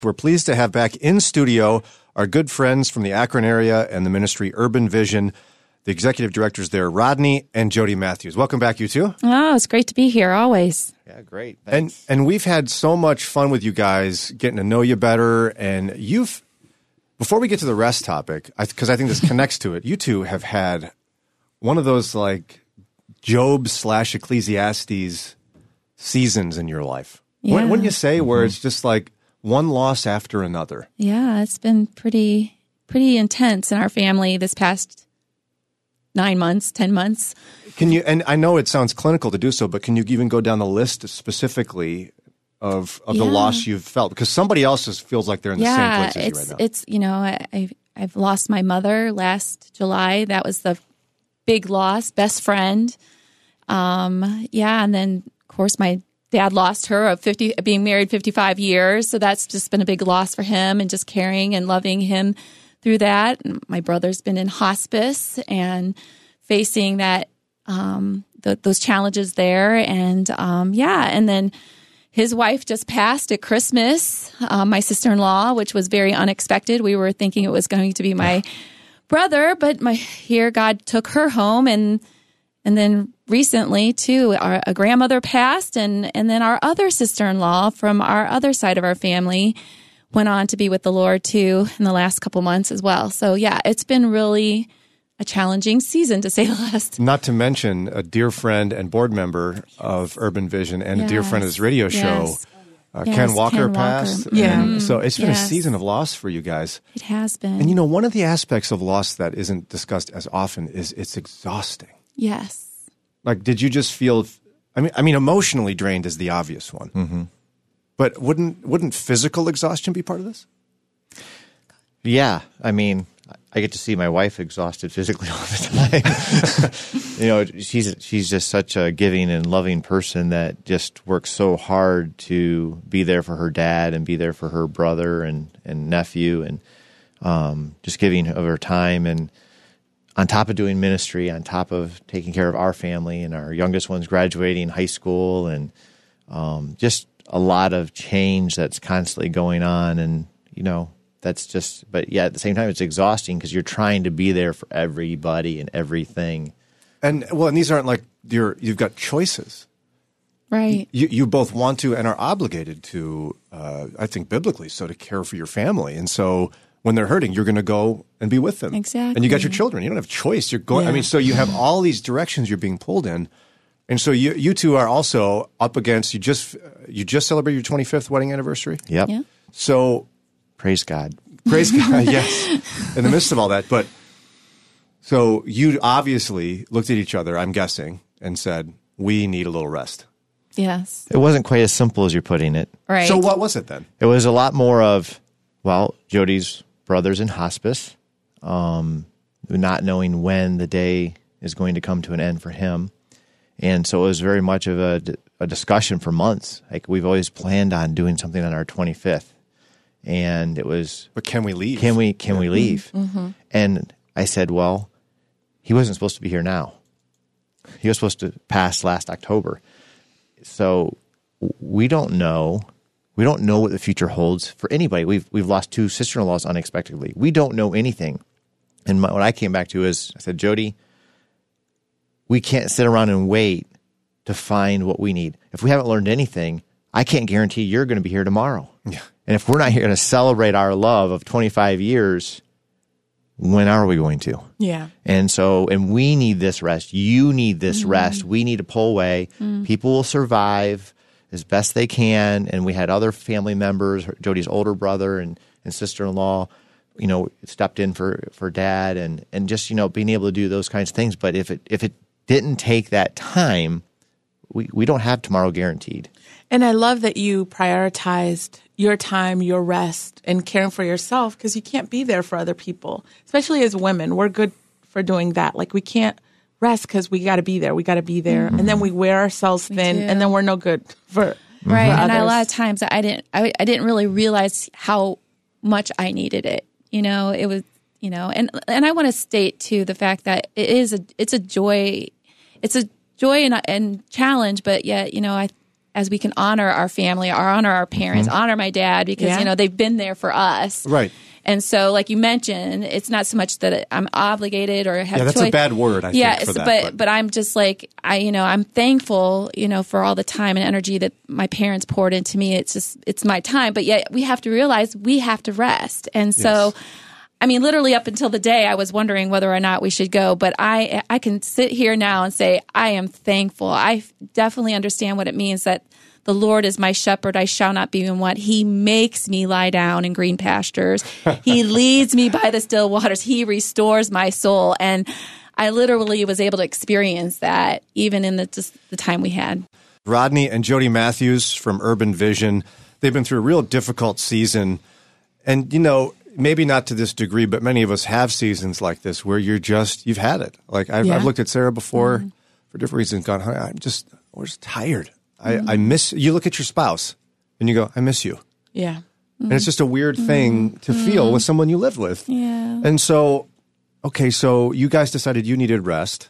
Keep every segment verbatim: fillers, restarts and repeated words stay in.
We're pleased to have back in studio our good friends from the Akron area and the ministry Urban Vision, the executive directors there, Rodney and Jody Matthews. Welcome back, you two. Oh, it's great to be here, always. Yeah, great. Thanks. And and we've had so much fun with you guys, getting to know you better. And you've, before we get to the rest topic, because I, I think this connects to it, you two have had one of those like Job slash Ecclesiastes seasons in your life. Yeah. Wouldn't you say, where mm-hmm. it's just like one loss after another? Yeah, it's been pretty pretty intense in our family this past nine months, ten months. Can you, and I know it sounds clinical to do so, but can you even go down the list specifically of of yeah. the loss you've felt? Because somebody else just feels like they're in yeah, the same place as it's, you right now. It's, you know, I, I've, I've lost my mother last July. That was the big loss, best friend. Um, yeah, and then, of course, my dad lost her of fifty, being married fifty-five years. So that's just been a big loss for him, and just caring and loving him through that. And my brother's been in hospice and facing that, um, the, those challenges there. And, um, yeah. And then his wife just passed at Christmas, um, my sister-in-law, which was very unexpected. We were thinking it was going to be my brother, but my, here God took her home. And, and then recently too, our, a grandmother passed, and, and then our other sister-in-law from our other side of our family went on to be with the Lord too in the last couple months as well. So yeah, it's been really a challenging season, to say the least. Not to mention a dear friend and board member of Urban Vision and yes. a dear friend of this radio show, yes. uh, yes. Ken Walker, Ken passed. Walker. Yeah. And so it's been yes. a season of loss for you guys. It has been. And you know, one of the aspects of loss that isn't discussed as often is it's exhausting. Yes. Like, did you just feel, I mean, I mean, emotionally drained is the obvious one. Mm-hmm. But wouldn't wouldn't physical exhaustion be part of this? Yeah, I mean, I get to see my wife exhausted physically all the time. You know, she's she's just such a giving and loving person that just works so hard to be there for her dad and be there for her brother and, and nephew, and um, just giving of her time, and on top of doing ministry, on top of taking care of our family, and our youngest one's graduating high school, and um, just a lot of change that's constantly going on. And, you know, that's just, but yeah, at the same time, it's exhausting because you're trying to be there for everybody and everything. And well, and these aren't like you're, you've got choices. Right. You, you both want to and are obligated to, uh, I think biblically, so to care for your family. And so when they're hurting, you're going to go and be with them. Exactly. And you got your children. You don't have choice. You're going, yeah. I mean, so you have all these directions you're being pulled in. And so you you two are also up against, you just you just celebrated your twenty-fifth wedding anniversary. Yep. Yeah. So Praise God. praise God, yes, in the midst of all that. But so you obviously looked at each other, I'm guessing, and said, we need a little rest. Yes. It wasn't quite as simple as you're putting it. Right. So what was it then? It was a lot more of, well, Jody's brother's in hospice, um, not knowing when the day is going to come to an end for him. And so it was very much of a, a discussion for months. Like, we've always planned on doing something on our twenty-fifth. And it was, But can we leave? can we can we leave? Mm-hmm. And I said, well, he wasn't supposed to be here now. He was supposed to pass last October. So we don't know. We don't know what the future holds for anybody. We've we've lost two sister-in-laws unexpectedly. We don't know anything. And my, what I came back to is, I said, Jody, we can't sit around and wait to find what we need. If we haven't learned anything, I can't guarantee you're going to be here tomorrow. Yeah. And if we're not here to celebrate our love of twenty-five years, when are we going to? Yeah. And so, and we need this rest. You need this mm-hmm. rest. We need to pull away. Mm. People will survive as best they can. And we had other family members, Jody's older brother and, and sister-in-law, you know, stepped in for, for dad, and, and just, you know, being able to do those kinds of things. But if it, if it didn't take that time, we, we don't have tomorrow guaranteed. And I love that you prioritized your time, your rest, and caring for yourself, because you can't be there for other people, especially as women. We're good for doing that. Like, we can't rest because we got to be there. We got to be there. Mm-hmm. And then we wear ourselves thin, and then we're no good for, right. for and others. a lot of times I didn't, I, I didn't really realize how much I needed it. You know, it was, you know, and, and I want to state too, the fact that it is a, it's a joy, it's a joy and, and challenge, but yet, you know, I, as we can honor our family, or honor our parents, mm-hmm. honor my dad, because, yeah. you know, they've been there for us. Right. And so, like you mentioned, it's not so much that I'm obligated or have yeah, that's choice. a bad word, I yeah, think, for that. But, but but I'm just like, I, you know, I'm thankful, you know, for all the time and energy that my parents poured into me. It's just, it's my time. But yet we have to realize we have to rest. And so, yes. I mean, literally up until the day I was wondering whether or not we should go. But I, I can sit here now and say, I am thankful. I definitely understand what it means that the Lord is my shepherd, I shall not be in want. He makes me lie down in green pastures. He leads me by the still waters. He restores my soul. And I literally was able to experience that even in the, just the time we had. Rodney and Jody Matthews from Urban Vision, they've been through a real difficult season. And, you know, maybe not to this degree, but many of us have seasons like this where you're just, you've had it. Like I've, Yeah. I've looked at Sarah before Mm-hmm. for different reasons, gone, "Honey, I'm just, we're just tired. I, I miss, you look at your spouse and you go, I miss you. Yeah. Mm-hmm. And it's just a weird thing to feel with someone you live with. Yeah. And so, okay, so you guys decided you needed rest.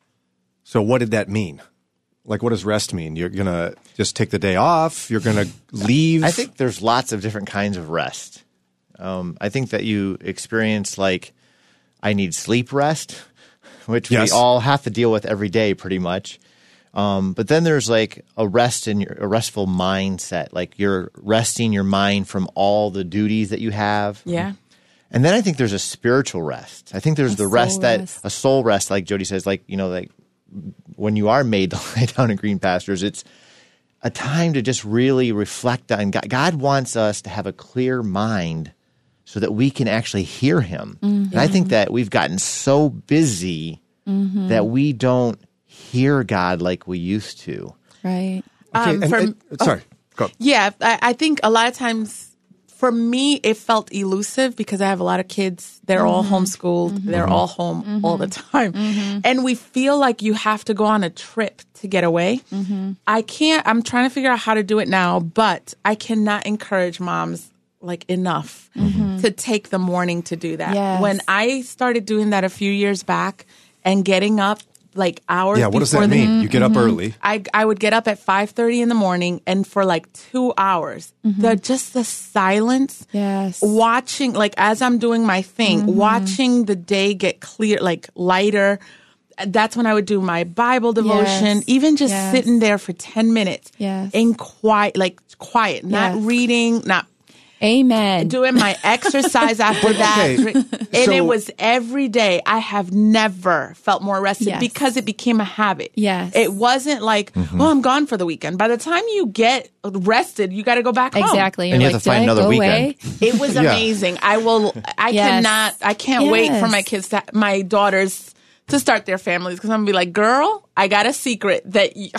So what did that mean? Like, what does rest mean? You're going to just take the day off? You're going to leave? I think there's lots of different kinds of rest. Um, I think that you experience, like, I need sleep rest, which Yes. we all have to deal with every day pretty much. Um, but then there's like a rest in your a restful mindset, like you're resting your mind from all the duties that you have. Yeah. And then I think there's a spiritual rest. I think there's A the rest soul that rest. a soul rest, like Jody says, like, you know, like when you are made to lie down in green pastures, it's a time to just really reflect on God. God wants us to have a clear mind so that we can actually hear him. Mm-hmm. And I think that we've gotten so busy Mm-hmm. that we don't hear God like we used to. Right. Okay, Um, and- for- and- sorry, go. Yeah, I, I think a lot of times for me it felt elusive because I have a lot of kids. They're all homeschooled. They're all home all the time, and we feel like you have to go on a trip to get away. I can't. I'm trying to figure out how to do it now, but I cannot encourage moms like enough to take the morning to do that. Yes. When I started doing that a few years back and getting up like hours Yeah, what does before that the mean? You get up early. I I would get up at five thirty in the morning, and for like two hours, the just the silence, Yes. watching like as I'm doing my thing, watching the day get clear, like lighter. That's when I would do my Bible devotion, Yes. even just Yes. sitting there for ten minutes, Yes. in quiet, like quiet, not Yes. reading, not Amen. doing my exercise after that. okay, And so- it was every day. I have never felt more rested Yes. because it became a habit. Yes. It wasn't like, oh, I'm gone for the weekend. By the time you get rested, you got to go back home. Exactly. And You're you like, have to find "Did I another go weekend." away?" It was Yeah. amazing. I will, I Yes. cannot, I can't wait for Yes. my kids, to, my daughters to start their families because I'm going to be like, girl, I got a secret that you.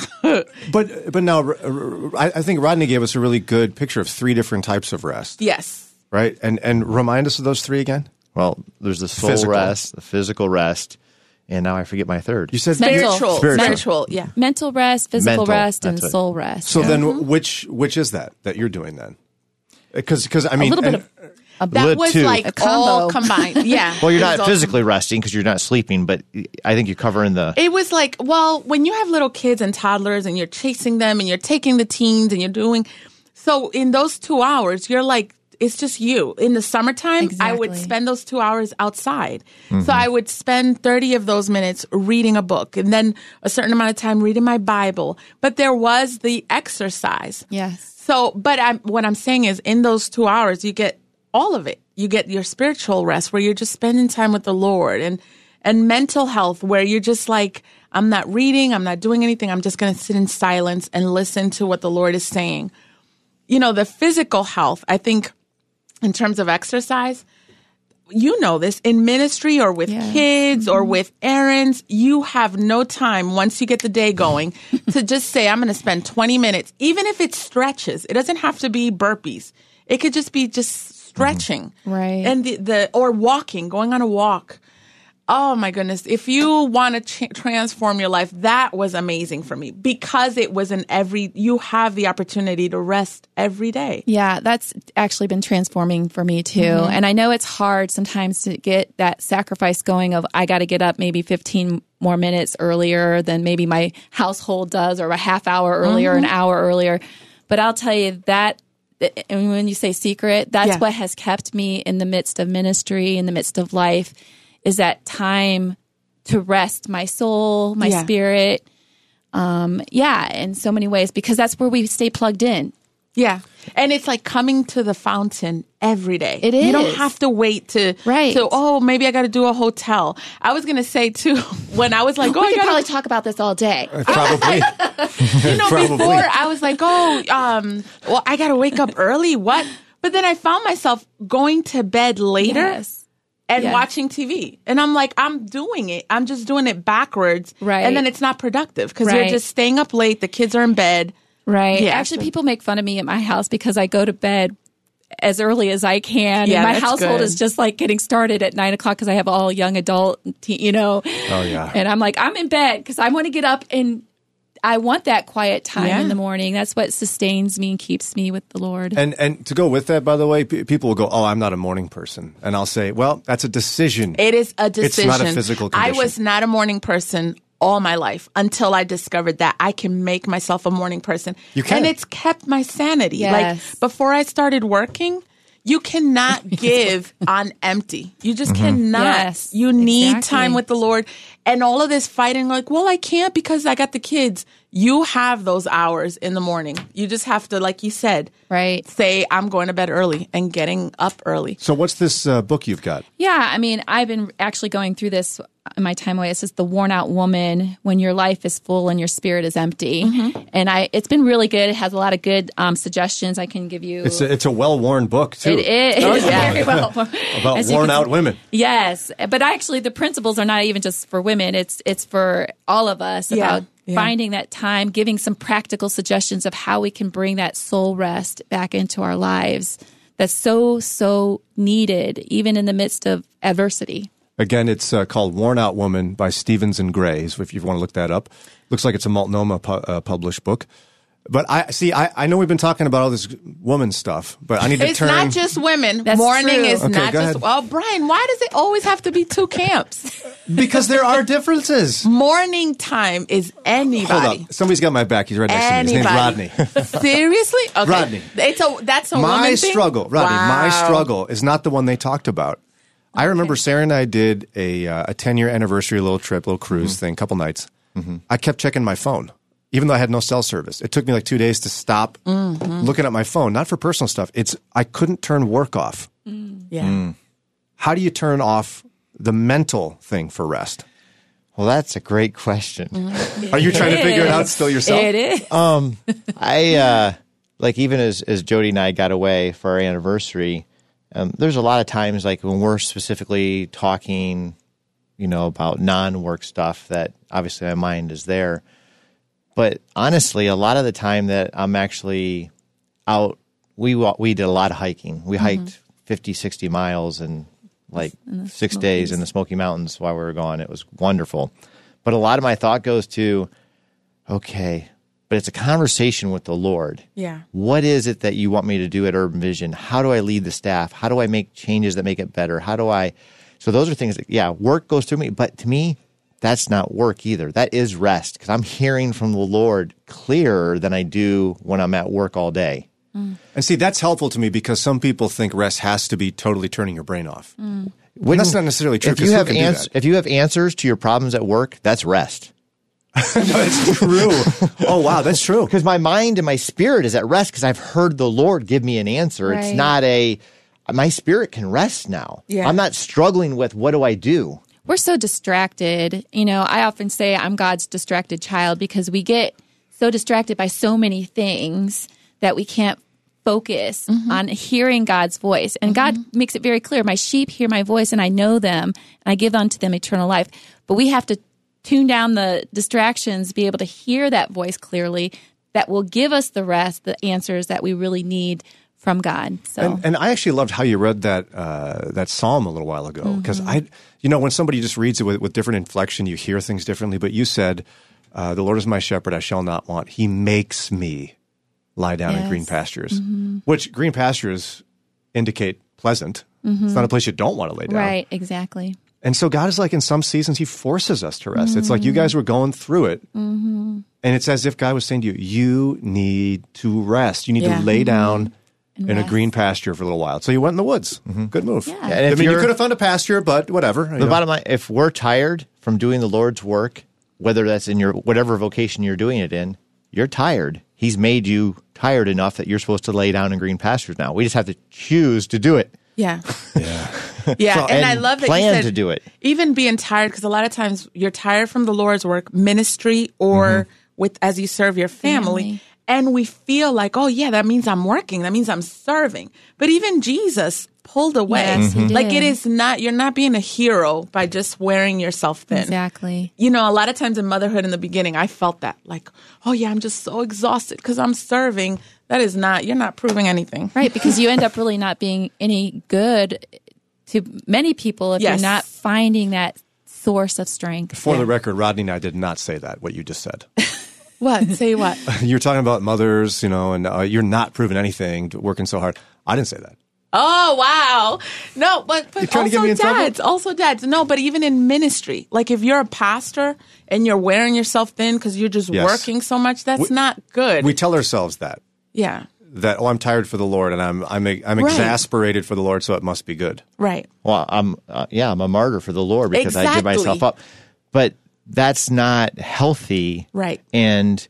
But but now, r- r- I I think Rodney gave us a really good picture of three different types of rest, Yes. right? And and remind us of those three again. Well, there's the soul Physical. rest, the physical rest, and now I forget my third. You said Mental. Spiritual. Spiritual. Spiritual. Yeah. Mental rest, physical Mental, rest, and that's it. soul rest. So Yeah. then, which which is that that you're doing then? Because because I mean, little bit and- of a That Lit was two. like A combo. all combined. Yeah. Well, you're It was not all physically resting because you're not sleeping, but I think you're covering the. It was like, well, when you have little kids and toddlers and you're chasing them and you're taking the teens and you're doing, so in those two hours, you're like, it's just you. In the summertime, I would Exactly. spend those two hours outside. So I would spend thirty of those minutes reading a book and then a certain amount of time reading my Bible. But there was the exercise. Yes. So, but I'm, what I'm saying is in those two hours, you get all of it. You get your spiritual rest where you're just spending time with the Lord and, and mental health where you're just like, I'm not reading, I'm not doing anything. I'm just going to sit in silence and listen to what the Lord is saying. You know, the physical health, I think in terms of exercise, you know this in ministry or with Yeah. kids or with errands, you have no time once you get the day going to just say, I'm going to spend twenty minutes, even if it stretches. It doesn't have to be burpees. It could just be just stretching. Right. And the, the, or walking, going on a walk. Oh my goodness. If you want to ch- transform your life, that was amazing for me because it was an every, you have the opportunity to rest every day. Yeah, that's actually been transforming for me too. Mm-hmm. And I know it's hard sometimes to get that sacrifice going of I got to get up maybe fifteen more minutes earlier than maybe my household does, or a half hour earlier, mm-hmm. an hour earlier. But I'll tell you that, and when you say secret, that's yeah. what has kept me in the midst of ministry, in the midst of life, is that time to rest my soul, my yeah. spirit. Um, yeah, in so many ways, because that's where we stay plugged in. Yeah. And it's like coming to the fountain every day. It is. You don't have to wait to, right. to oh, maybe I got to do a hotel. I was going to say, too, when I was like, oh, we I could gotta... probably talk about this all day. Uh, probably. you know, probably. before I was like, oh, um, well, I got to wake up early. What? But then I found myself going to bed later. Yes. And yes. watching T V. And I'm like, I'm doing it. I'm just doing it backwards. Right. And then it's not productive because right. you're just staying up late. The kids are in bed. Right. Yeah, Actually, so. people make fun of me at my house because I go to bed as early as I can. Yeah, and my that's household good. is just like getting started at nine o'clock because I have all young adult, teen, you know. Oh, yeah. And I'm like, I'm in bed because I want to get up and I want that quiet time yeah. in the morning. That's what sustains me and keeps me with the Lord. And and to go with that, by the way, p- people will go, oh, I'm not a morning person. And I'll say, well, that's a decision. It is a decision. It's not a physical condition. I was not a morning person all my life until I discovered that I can make myself a morning person. You can. And it's kept my sanity. Yes. Like before I started working, you cannot give on empty. You just Mm-hmm. cannot. Yes, you need exactly. time with the Lord. And all of this fighting, like, well, I can't because I got the kids. You have those hours in the morning. You just have to, like you said, Right. say, I'm going to bed early and getting up early. So what's this uh, book you've got? Yeah, I mean, I've been actually going through this in my time away. It says The Worn Out Woman, When Your Life is Full and Your Spirit is Empty. Mm-hmm. And I, it's been really good. It has a lot of good um, suggestions I can give you. It's a, it's a well-worn book, too. It is. Oh, yeah. Very well. About As you worn can out see. women. Yes. But actually, the principles are not even just for women. It's, it's for all of us Yeah. about Yeah. finding that time, giving some practical suggestions of how we can bring that soul rest back into our lives. That's so, so needed, even in the midst of adversity. Again, it's uh, called Worn Out Woman by Stevens and Gray, so if you want to look that up. Looks like it's a Multnomah pu- uh, published book. But I see, I, I know we've been talking about all this woman stuff, but I need to It's turn... not just women. That's Morning true. is Okay, not go just. ahead. Well, Brian, why does it always have to be two camps? Because there are differences. Morning time is anybody. Hold up. Somebody's got my back. He's right next Anybody. to me. His name's Rodney. Seriously? Okay. Rodney. It's a that's a My woman thing? struggle, Rodney, my Wow. struggle is not the one they talked about. I remember Sarah and I did a uh, a ten-year anniversary little trip, little cruise Mm-hmm. thing, couple nights. Mm-hmm. I kept checking my phone, even though I had no cell service. It took me like two days to stop Mm-hmm. looking at my phone, not for personal stuff. It's I couldn't turn work off. Yeah. Mm. How do you turn off the mental thing for rest? Well, that's a great question. Are you trying to figure it out still yourself? It is. Um, I uh, like even as as Jody and I got away for our anniversary. Um, there's a lot of times like when we're specifically talking, you know, about non-work stuff that obviously my mind is there. But honestly, a lot of the time that I'm actually out, we wa- we did a lot of hiking. We hiked mm-hmm. fifty, sixty miles in like in six Smokies. days in the Smoky Mountains while we were gone. It was wonderful. But a lot of my thought goes to, okay, but it's a conversation with the Lord. Yeah. What is it that you want me to do at Urban Vision? How do I lead the staff? How do I make changes that make it better? How do I? So those are things that, yeah, work goes through me. But to me, that's not work either. That is rest because I'm hearing from the Lord clearer than I do when I'm at work all day. And see, that's helpful to me because some people think rest has to be totally turning your brain off. Mm. When that's not necessarily true. If you 'cause who have can do ans- that? if you have answers to your problems at work, that's rest. No, it's true. Oh, wow, that's true. Because my mind and my spirit is at rest because I've heard the Lord give me an answer. It's Right. not a, my spirit can rest now. Yeah. I'm not struggling with what do I do? We're so distracted. You know, I often say I'm God's distracted child because we get so distracted by so many things that we can't focus Mm-hmm. on hearing God's voice. And God makes it very clear, my sheep hear my voice and I know them and I give unto them eternal life. But we have to tune down the distractions, be able to hear that voice clearly that will give us the rest, the answers that we really need from God. So, And, and I actually loved how you read that uh, that psalm a little while ago, because Mm-hmm. I, you know, when somebody just reads it with, with different inflection, you hear things differently. But you said, uh, "The Lord is my shepherd; I shall not want. He makes me lie down in Yes. green pastures," Mm-hmm. which green pastures indicate pleasant. It's not a place you don't want to lay down. right, exactly. And so God is like, in some seasons, he forces us to rest. It's like you guys were going through it. Mm-hmm. And it's as if God was saying to you, you need to rest. You need Yeah. to lay down And in a rest. green pasture for a little while. So you went in the woods. Good move. Yeah. And I if mean, you you're- could have found a pasture, but whatever. you The know. bottom line, if we're tired from doing the Lord's work, whether that's in your whatever vocation you're doing it in, you're tired. He's made you tired enough that you're supposed to lay down in green pastures now. We just have to choose to do it. Yeah. Yeah. Yeah. So- and, I and love that plan you said to do it. Even being tired, because a lot of times you're tired from the Lord's work, ministry, or Mm-hmm. with as you serve your family. Family. And we feel like, oh, yeah, that means I'm working. That means I'm serving. But even Jesus pulled away. Yes, he Like did. it is not, you're not being a hero by just wearing yourself thin. Exactly. You know, a lot of times in motherhood in the beginning, I felt that like, oh, yeah, I'm just so exhausted because I'm serving. That is not, you're not proving anything. Right, because you end up really not being any good to many people if Yes. you're not finding that source of strength. For the record, Rodney and I did not say that, what you just said. What? Say what? You're talking about mothers, you know, and uh, you're not proving anything, working so hard. I didn't say that. Oh, wow. No, but, but trying to get also me in trouble? dads, also dads. No, but even in ministry, like if you're a pastor and you're wearing yourself thin because you're just Yes. working so much, that's We- not good. We tell ourselves that. yeah. That, oh, I'm tired for the Lord, and I'm I'm I'm Right. exasperated for the Lord, so it must be good. Right. Well, I'm uh, yeah, I'm a martyr for the Lord because I give Exactly. myself up. But that's not healthy. Right. And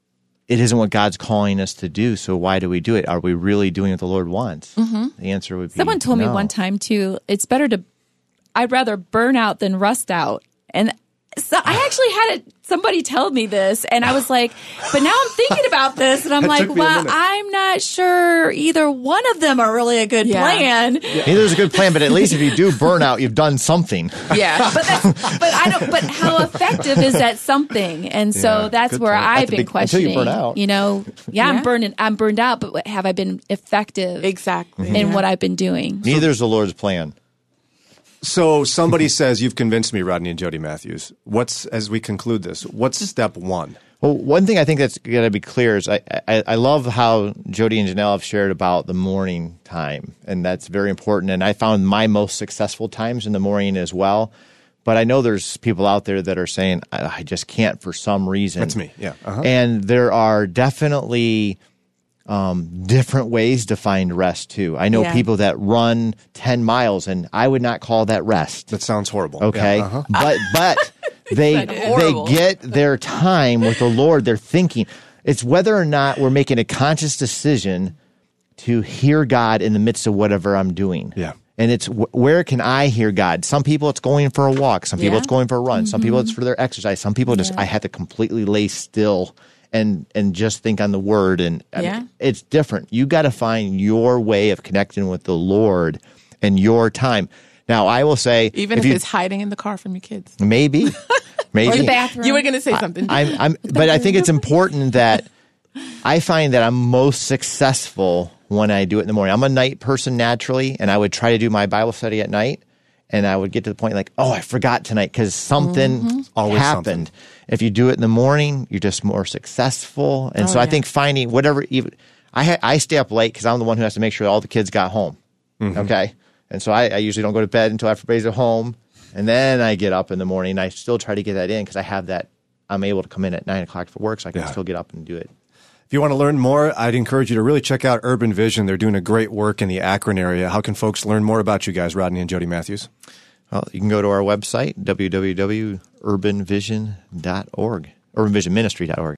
it isn't what God's calling us to do. So why do we do it? Are we really doing what the Lord wants? Mm-hmm. The answer would be Someone told me no. one time too, it's better to, I'd rather burn out than rust out. And so I actually had it, somebody tell me this, and I was like, but now I'm thinking about this, and I'm It like, took me a well, minute. I'm not sure either one of them are really a good Yeah. plan. Neither is a good plan, but at least if you do burn out, you've done something. Yeah. But that's, but I don't. But how effective is that something? And so Yeah, that's good where point. I've That's the been big- until questioning. you burn out. You know, yeah, Yeah. I'm burning. I'm burned out, but have I been effective exactly. in Yeah. what I've been doing? Neither is the Lord's plan. So somebody says, you've convinced me, Rodney and Jody Matthews. What's, as we conclude this, what's step one? Well, one thing I think that's got to be clear is I, I, I love how Jody and Janelle have shared about the morning time, and that's very important. And I found my most successful times in the morning as well. But I know there's people out there that are saying, I, I just can't for some reason. That's me, yeah. Uh-huh. And there are definitely um, different ways to find rest, too. I know Yeah. people that run ten miles, and I would not call that rest. That sounds horrible. Okay, Yeah, uh-huh. but but they they horrible. get their time with the Lord. They're thinking. It's whether or not we're making a conscious decision to hear God in the midst of whatever I'm doing. Yeah. And it's wh- where can I hear God? Some people it's going for a walk. Some people Yeah. it's going for a run. Some people it's for their exercise. Some people just I have to completely lay still and and just think on the Word. And I mean, Yeah. it's different. You got to find your way of connecting with the Lord and your time. Now, I will say, Even if, you, it's hiding in the car from your kids. maybe, maybe Or the bathroom. You were going to say something. I'm, I'm, but I think it's important that I find that I'm most successful when I do it in the morning. I'm a night person naturally, and I would try to do my Bible study at night, and I would get to the point like, oh, I forgot tonight because something Mm-hmm. Always happened. something. If you do it in the morning, you're just more successful. And Oh, so I yeah. think finding whatever, even I ha- I stay up late because I'm the one who has to make sure all the kids got home. Mm-hmm. Okay, and so I, I usually don't go to bed until everybody's at home, and then I get up in the morning. And I still try to get that in because I have that. I'm able to come in at nine o'clock for work, so I can Yeah. still get up and do it. If you want to learn more, I'd encourage you to really check out Urban Vision. They're doing a great work in the Akron area. How can folks learn more about you guys, Rodney and Jody Matthews? Well, you can go to our website, w w w dot urban vision dot org, urban vision ministry dot org.